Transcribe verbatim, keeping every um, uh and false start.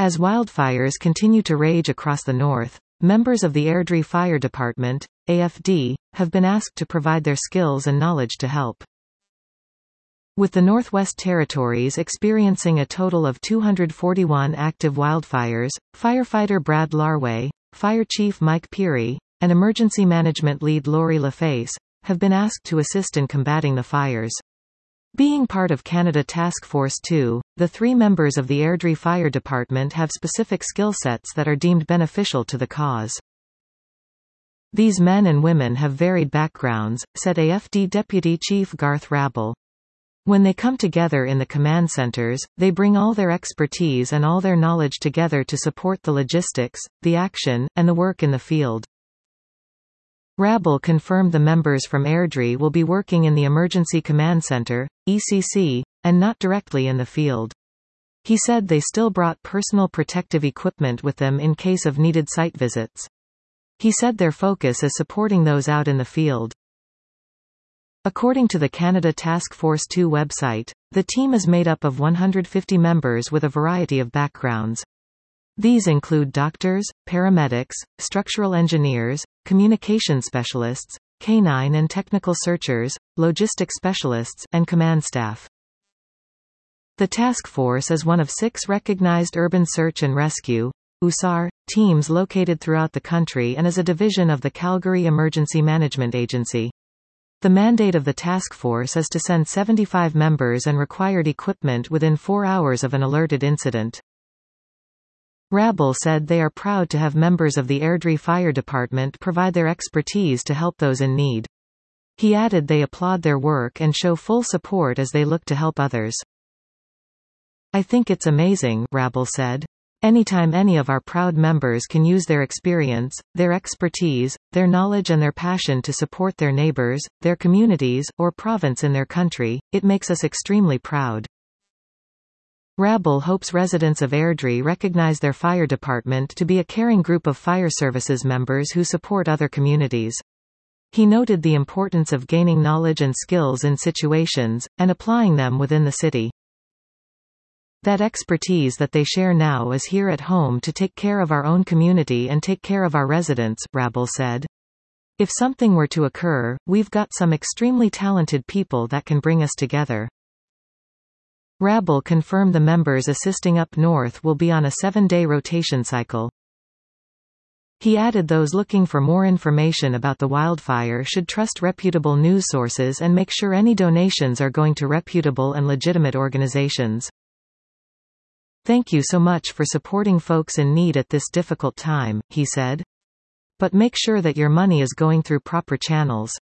As wildfires continue to rage across the north, members of the Airdrie Fire Department, A F D, have been asked to provide their skills and knowledge to help. With the Northwest Territories experiencing a total of two hundred forty-one active wildfires, firefighter Brad Larway, Fire Chief Mike Peary, and Emergency Management Lead Laurie LaFace, have been asked to assist in combating the fires. Being part of Canada Task Force two, the three members of the Airdrie Fire Department have specific skill sets that are deemed beneficial to the cause. These men and women have varied backgrounds, said A F D Deputy Chief Garth Rabel. When they come together in the command centers, they bring all their expertise and all their knowledge together to support the logistics, the action, and the work in the field. Rabel confirmed the members from Airdrie will be working in the Emergency Command Center, E C C, and not directly in the field. He said they still brought personal protective equipment with them in case of needed site visits. He said their focus is supporting those out in the field. According to the Canada Task Force two website, the team is made up of one hundred fifty members with a variety of backgrounds. These include doctors, paramedics, structural engineers, communication specialists, canine and technical searchers, logistics specialists, and command staff. The task force is one of six recognized urban search and rescue (U S A R) teams located throughout the country and is a division of the Calgary Emergency Management Agency. The mandate of the task force is to send seventy-five members and required equipment within four hours of an alerted incident. Rabel said they are proud to have members of the Airdrie Fire Department provide their expertise to help those in need. He added they applaud their work and show full support as they look to help others. "I think it's amazing," Rabel said. "Anytime any of our proud members can use their experience, their expertise, their knowledge and their passion to support their neighbors, their communities, or province in their country, it makes us extremely proud." Rabel hopes residents of Airdrie recognize their fire department to be a caring group of fire services members who support other communities. He noted the importance of gaining knowledge and skills in situations, and applying them within the city. "That expertise that they share now is here at home to take care of our own community and take care of our residents," Rabel said. "If something were to occur, we've got some extremely talented people that can bring us together." Rabel confirmed the members assisting up north will be on a seven-day rotation cycle. He added those looking for more information about the wildfire should trust reputable news sources and make sure any donations are going to reputable and legitimate organizations. "Thank you so much for supporting folks in need at this difficult time," he said. "But make sure that your money is going through proper channels.